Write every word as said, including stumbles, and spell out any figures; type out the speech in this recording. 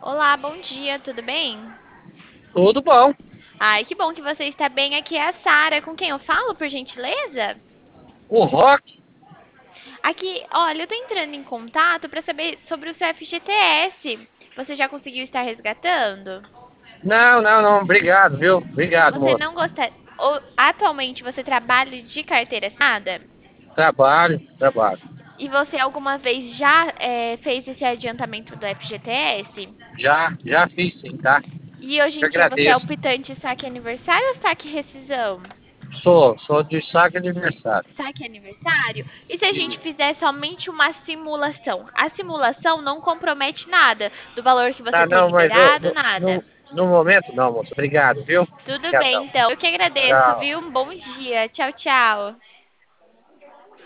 Olá, bom dia, tudo bem? Tudo bom. Ai, que bom que você está bem. Aqui é a Sara. Com quem eu falo, por gentileza? O rock? Aqui, olha, eu tô entrando em contato para saber sobre o seu F G T S. Você já conseguiu estar resgatando? Não, não, não. Obrigado, viu? Obrigado, Você moço. não gosta. Ou, atualmente você trabalha de carteira assinada? Trabalho, trabalho. E você alguma vez já eh, fez esse adiantamento do F G T S? Já, já fiz sim, tá? E hoje Te em dia você é agradeço. optante saque aniversário ou saque rescisão? Sou, sou de saque aniversário. Saque aniversário? E se a gente Isso. fizer somente uma simulação? A simulação não compromete nada do valor que você Tá, ter não, mas no, liberado, no, nada. no, no momento não, moço. Obrigado, viu? Tudo bem, Obrigadão. então. Eu que agradeço, Tchau. viu? Um bom dia. Tchau, tchau.